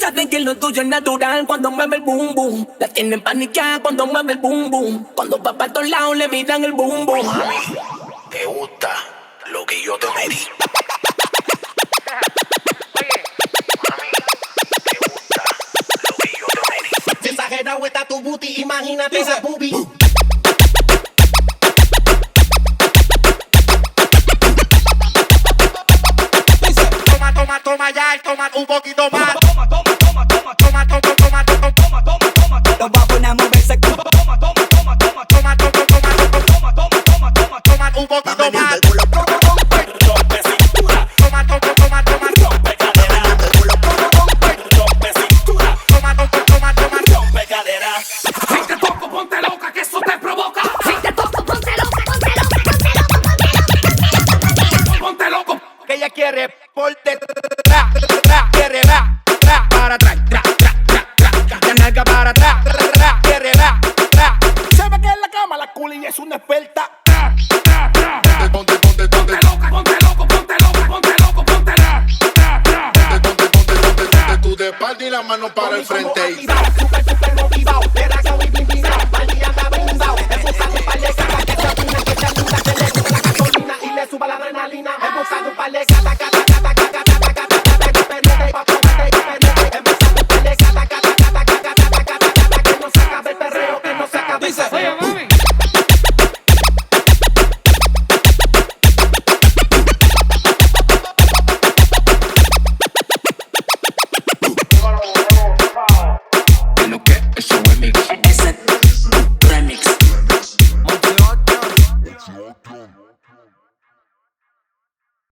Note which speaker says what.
Speaker 1: saben que lo tuyo es natural cuando mueve el boom boom. La tienen paniqueada cuando mueve el boom boom. Cuando va para todos lados le miran el boom boom.
Speaker 2: Mami, ¿te gusta lo que yo te metí?
Speaker 3: Si exagerado está tu booty, imagínate esa boobie. Toma, toma, toma ya, toma un poquito más. Toma, toma, toma, toma, toma, toma, toma, toma, toma, toma, toma, toma.
Speaker 4: Lo va a poner a moverse.
Speaker 3: Toma, toma, toma, toma, toma, toma, toma, toma, toma, toma, toma, toma, toma un poquito más.
Speaker 2: Rompe cintura,
Speaker 3: Toma, toma, toma, toma,
Speaker 2: rompe cadera. Rompe cintura,
Speaker 3: toma, toma, toma, toma.
Speaker 2: rompe cadera.
Speaker 1: Si te toco, ponte loca, que eso te provoca.
Speaker 5: Si te toco, ponte loca, ponte loca, ponte loca, ponte loca.
Speaker 1: Ponte loco.
Speaker 3: Que ella quiere por detrás, quiere para atrás, la nalga para atrás, quiere se ve que en la cama la culi es una experta.
Speaker 2: Ponte, ponte, ponte,
Speaker 1: Ponte loca, ponte loco, ponte loca, ponte loco, ponte loca.
Speaker 2: ponte tú de espalda y la mano para el frente.
Speaker 3: Super, super motivado, de raga y blindado, Malí anda brindado, empujando un par de gatas que se apunan, que se apunan, que le gusta la gasolina y le suba la adrenalina, empujando un par de gatas,